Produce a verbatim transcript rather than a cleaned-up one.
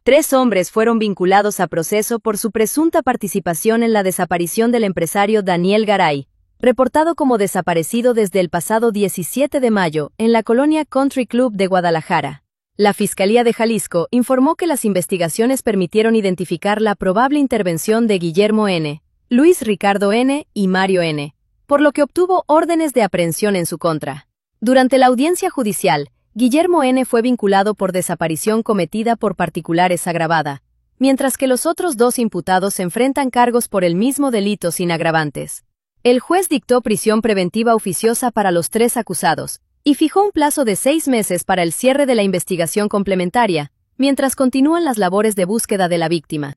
Tres hombres fueron vinculados a proceso por su presunta participación en la desaparición del empresario Daniel Garay, reportado como desaparecido desde el pasado diecisiete de mayo en la colonia Country Club de Guadalajara. La Fiscalía de Jalisco informó que las investigaciones permitieron identificar la probable intervención de Guillermo N., Luis Ricardo N. y Mario N., por lo que obtuvo órdenes de aprehensión en su contra. Durante la audiencia judicial, Guillermo N. fue vinculado por desaparición cometida por particulares agravada, mientras que los otros dos imputados enfrentan cargos por el mismo delito sin agravantes. El juez dictó prisión preventiva oficiosa para los tres acusados y fijó un plazo de seis meses para el cierre de la investigación complementaria, mientras continúan las labores de búsqueda de la víctima.